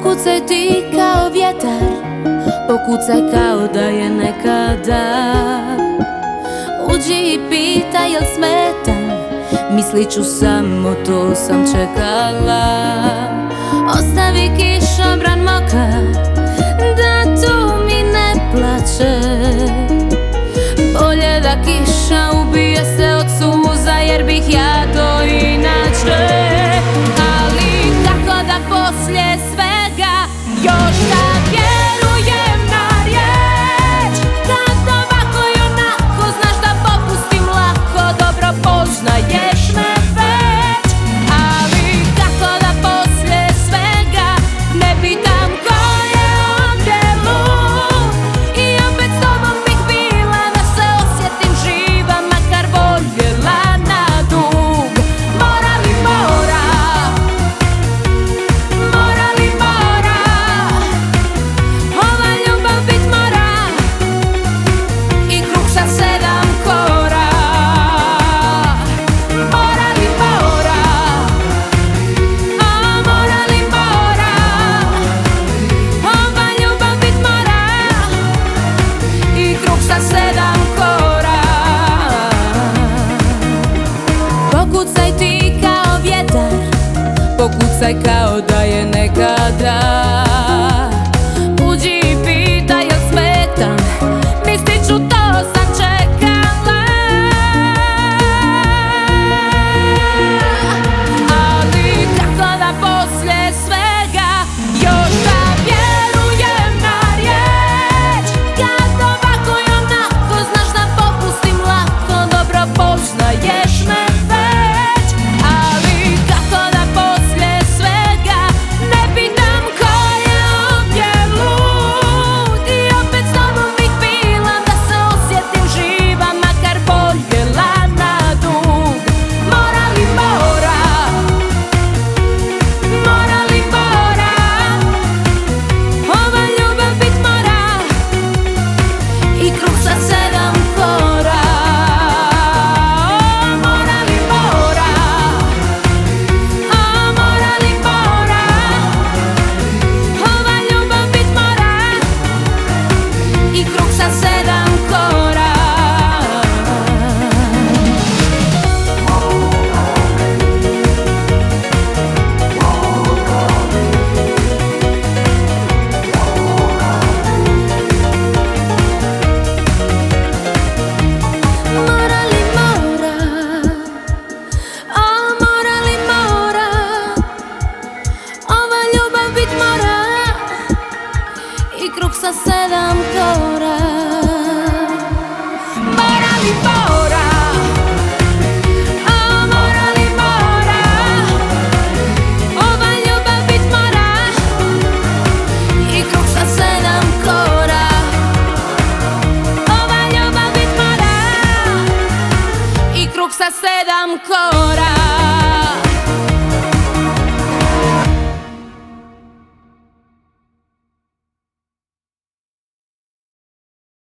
Pokucaj ti kao vjetar, pokucaj kao da je nekada. Uđi i pitaj jel smetam, mislit ću samo to sam čekala. Ostavi kišobran mokar, da tu mi ne plače. Bolje da kiša ubije se od suza, jer bih ja to inače. Ali kako da poslije svega još da vjerujem na riječ, kad ovako i onako znaš da popustim lako, dobro poznaješ me već. Ali kako da poslije svega ne pitam ko je ovdje lud, i opet s tobom bih bila da se osjetim živa, makar voljela na dug. Mora li mora, mora li mora, ova ljubav bit mora, i kruh sa 7 kora. Mora li mora, a mora li mora, ova ljubav bit mora, i kruh sa 7 kora. Pokucaj ti kao vjetar, pokucaj kao da je nekada. Uđi i pitaj jel smetam, mislit ću to sam čekala. Ali kako da poslije svega još da vjerujem na riječ, kad ovako i onako znaš da popustim lako, dobro poznaješ me već. Ali kako da poslije svega ne pitam ko je ovdje lud, i opet s tobom bih bila da se osjetim živa, makar voljela na dug. Mora li mora, mora li mora, ova ljubav bit mora, i kruh sa 7 kora. Mora li mora, a mora li mora, ova ljubav bit mora, i kruh sa 7 kora. Mora li mora, a mora li mora, ova ljubav bit mora, i kruh sa 7 kora. Mora li mora, a mora li mora, ova ljubav bit mora, i kruh sa 7 kora. Ova ljubav bit mora, i kruh sa 7 kora.